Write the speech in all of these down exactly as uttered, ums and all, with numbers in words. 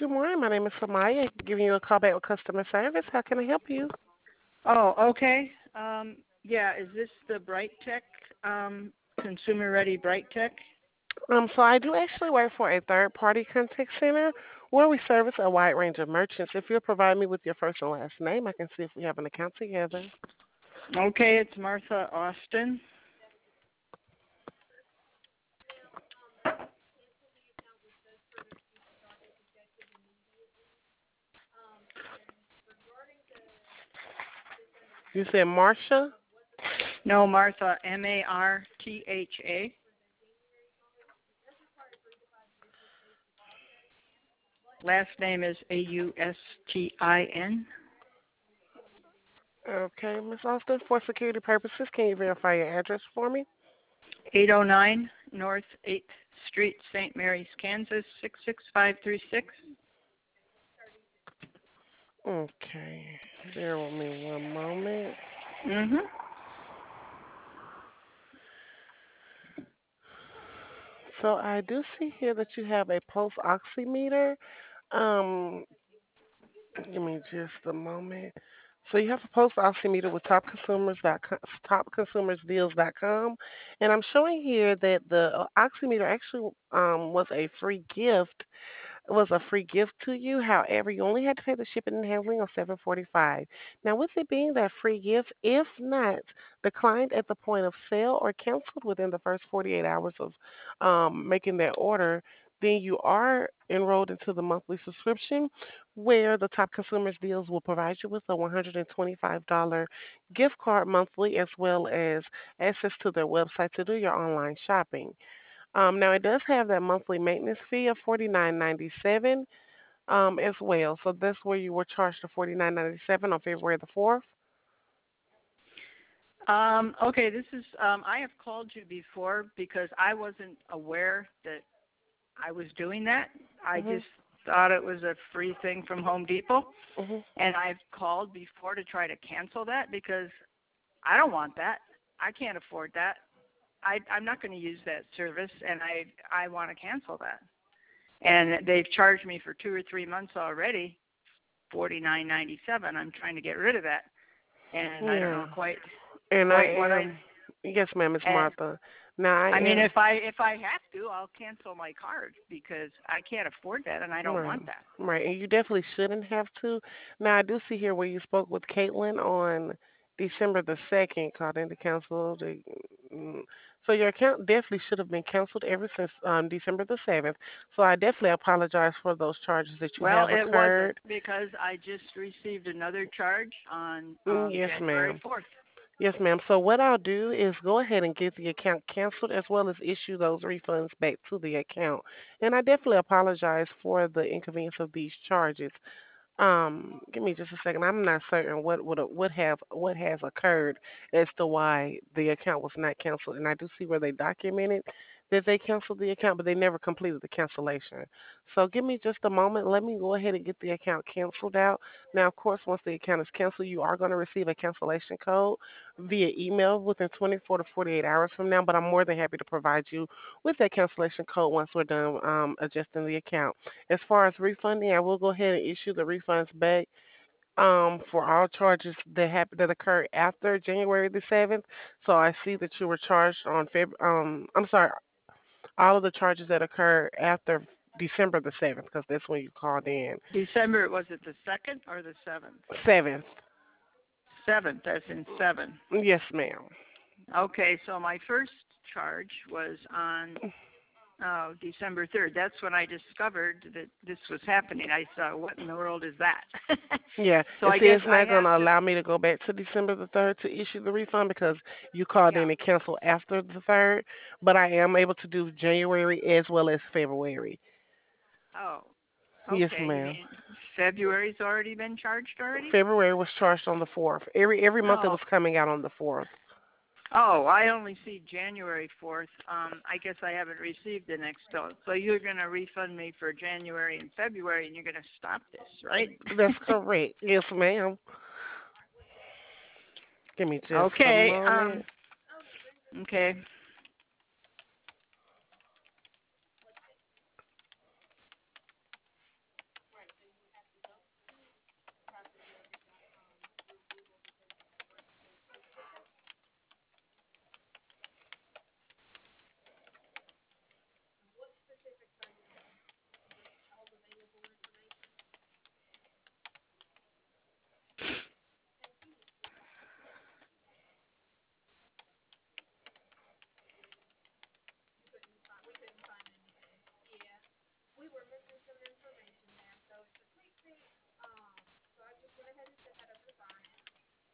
Good morning. My name is Samaya. Giving you a call back with customer service. How can I help you? Oh, okay. Um, yeah, is this the Bright Tech, um, consumer ready Bright Tech? Um, so I do actually work for a third-party contact center where we service a wide range of merchants. If you'll provide me with your first and last name, I can see if we have an account together. Okay, it's Martha Austin. You said Marcia? No, Martha, M A R T H A. Last name is A U S T I N. Okay, Miss Austin. For security purposes, can you verify your address for me? eight oh nine North eighth Street, Saint Mary's, Kansas, six six five three six. Okay. Bear with me one moment. Mm-hmm. So I do see here that you have a pulse oximeter. Um, Give me just a moment. So you have a post oximeter with top consumers dot com, top consumers deals dot com, and I'm showing here that the uh, oximeter actually um, was a free gift was a free gift to you. However, you only had to pay the shipping and handling of seven forty-five. Now, with it being that free gift, if not declined at the point of sale or canceled within the first forty-eight hours of um, making that order, then you are enrolled into the monthly subscription where the top consumers deals will provide you with a one hundred twenty-five dollars gift card monthly as well as access to their website to do your online shopping. Um, now it does have that monthly maintenance fee of forty nine ninety seven um, as well. So that's where you were charged the forty nine ninety seven on February the fourth. Um, okay, this is, um, I have called you before because I wasn't aware that I was doing that. I Mhm. just thought it was a free thing from Home Depot. Mhm. And I've called before to try to cancel that because I don't want that. I can't afford that. I, I'm not going to use that service, and I I want to cancel that. And they've charged me for two or three months already, forty nine ninety seven. I'm trying to get rid of that, and I don't Yeah. know quite And I quite what I. am. Yes, ma'am, Miss And Martha. Now I I mean, am. if I if I have to, I'll cancel my card because I can't afford that, and I don't Right. want that. Right. And you definitely shouldn't have to. Now I do see here where you spoke with Caitlin on December the second, called in to cancel the mm, so your account definitely should have been canceled ever since um December the seventh. So I definitely apologize for those charges that you Well, have it wasn't occurred. because I just received another charge on Mm, um, yes, January ma'am. fourth. Yes, ma'am. So what I'll do is go ahead and get the account canceled as well as issue those refunds back to the account. And I definitely apologize for the inconvenience of these charges. Um, give me just a second. I'm not certain what would what have what has occurred as to why the account was not canceled, and I do see where they documented that they canceled the account, but they never completed the cancellation. So give me just a moment. Let me go ahead and get the account canceled out. Now, of course, once the account is canceled, you are going to receive a cancellation code via email within twenty-four to forty-eight hours from now. But I'm more than happy to provide you with that cancellation code once we're done um, adjusting the account. As far as refunding, I will go ahead and issue the refunds back um, for all charges that happened that occurred after January the seventh. So I see that you were charged on Feb. Um, I'm sorry, all of the charges that occurred after December the seventh, because that's when you called in. December, was it the second or the seventh? Seventh. Seventh, as in seven. Yes, ma'am. Okay, so my first charge was on uh, December third. That's when I discovered that this was happening. I saw, what in the world is that? Yeah, So and I see, guess it's I not going have to to, allow me to go back to December the third to issue the refund because you called yeah. in and canceled after the third. But I am able to do January as well as February. Oh, Yes, okay. You ma'am. mean February's already been charged already? February was charged on the fourth. Every every month it Oh, was coming out on the fourth. oh, I only see January fourth. Um, I guess I haven't received the next bill. So you're going to refund me for January and February, and you're going to stop this, right? That's correct. Yes, ma'am. Give me just a Okay. Um. moment. Okay.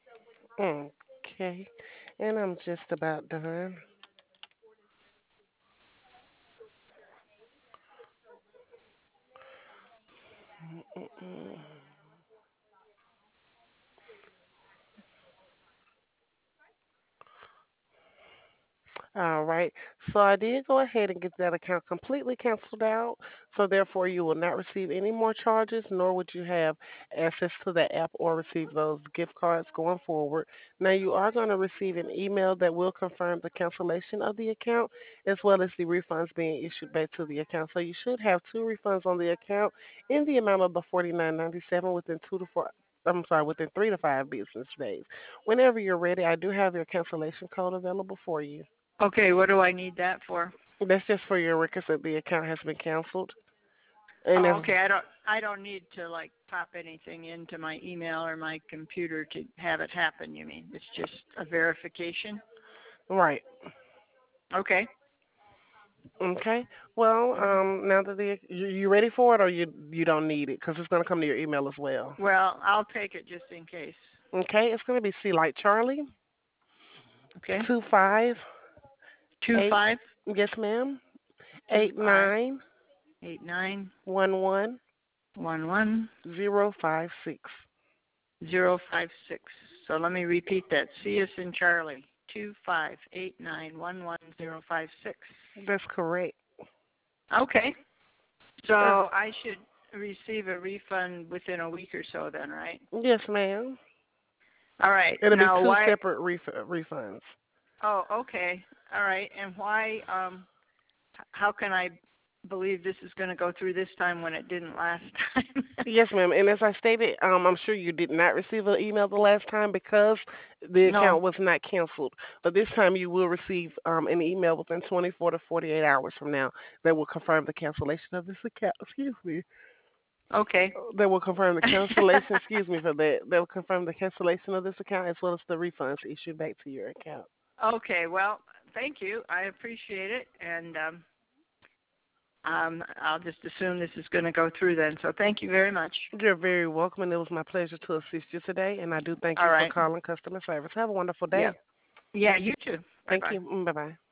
Okay. And I'm just about done. Mm-mm. All right. So I did go ahead and get that account completely canceled out. So therefore, you will not receive any more charges, nor would you have access to the app or receive those gift cards going forward. Now you are going to receive an email that will confirm the cancellation of the account, as well as the refunds being issued back to the account. So you should have two refunds on the account in the amount of the forty-nine ninety-seven within two to four. I'm sorry, within three to five business days. Whenever you're ready, I do have your cancellation code available for you. Okay, what do I need that for? That's just for your records that the account has been canceled. And Oh, if, okay. I don't I don't need to like pop anything into my email or my computer to have it happen, you mean? It's just a verification? right. Okay. Okay. Well, Mhm. um, now that the you, you ready for it, or you you don't need it because it's gonna come to your email as well. Well, I'll take it just in case. Okay. It's gonna be C like Charlie Okay. two five Two eight. five Yes, ma'am. two Eight five nine eight nine one one one one zero five six. zero five six. So let me repeat that. C as in Charlie. Two five eight nine one one zero five six. That's correct. Okay. So Uh, I should receive a refund within a week or so then, right? yes, ma'am. All right. It'll be Now two why separate ref- refunds. oh, okay. All right. And why um h- how can I believe this is going to go through this time when it didn't last time? Yes, ma'am. And as I stated, um, I'm sure you did not receive an email the last time because the No. account was not canceled. But this time you will receive um, an email within twenty-four to forty-eight hours from now that will confirm the cancellation of this account. Excuse me. Okay. That will confirm the cancellation. Excuse me for that. That will confirm the cancellation of this account as well as the refunds issued back to your account. Okay. Well, thank you. I appreciate it and um um I'll just assume this is going to go through then. So thank you very much. You're very welcome, and it was my pleasure to assist you today. And I do thank All you for right. calling customer service. Have a wonderful Yeah. day. Yeah, you too. Thank Bye-bye. you. Bye bye.